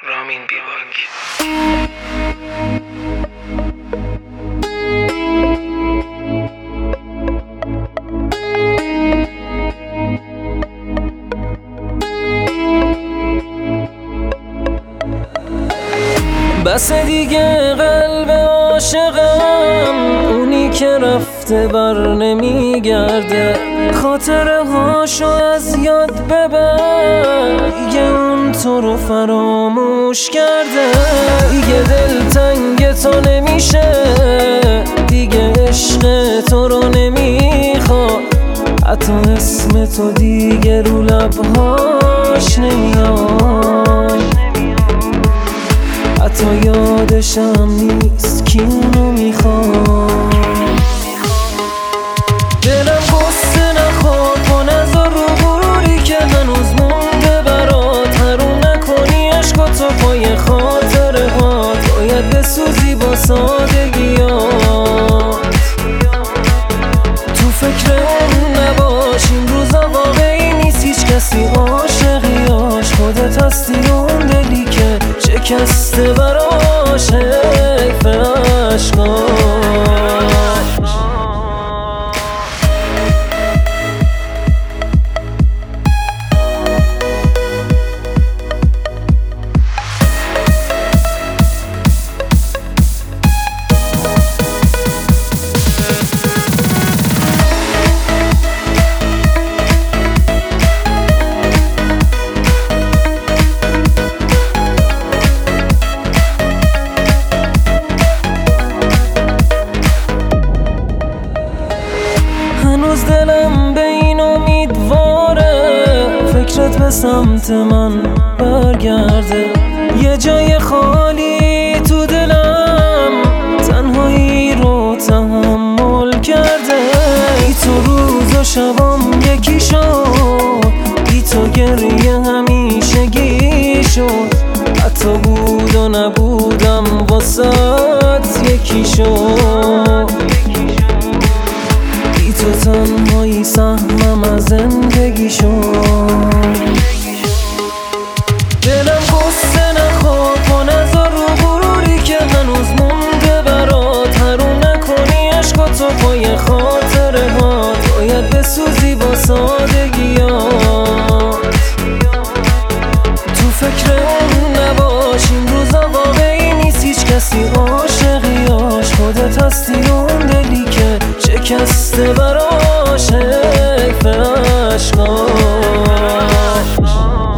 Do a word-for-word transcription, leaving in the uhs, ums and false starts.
رامین بیباک. بس دیگه قلب عاشقم، اونی که رفته بر نمیگرده. خاطره هاشو از یاد ببر، دیگه اون تو رو فراموش کرده. دیگه دل تنگ تو نمیشه، دیگه عشق تو رو نمیخواد. حتی اسم تو دیگه رو لبهاش نمیاد، حتی یادشم نیست کی اونو میخواد. دلم قصه نخور کن از رو غروری که هنوز مونده برات. حروم نکنی عشق تو پای خاطره هات، باید بسوزی با سادگیات. تو فکر اون نباش، این روزا واقعی نیست هیچ کسی عاشقیاش. خودت هستی اون دلی که شکسته براش حیف عشقاش. هنوز دلم به این امیدواره فکرت به سمت من برگرده. یه جای خالی تو دلم تنهایی رو تحمل کرده. بی تو روز و شبام یکی شد، بی تو گریه همیشگی شد. حتی بود و نبودم واسات یکی شد. تو تنهایی سهمم از زندگی شد. دلم قصه نخور کن از رو غروری که هنوز مونده برات. حروم نکنی عشق تو پای خاطره هات، باید بسوزی با سادگیات. تو فکر اون نباش، این روزا واقعی نیست هیچ کسی عاشقیاش. خودت هستی اون دلی که شکسته براش حیف عشقاش.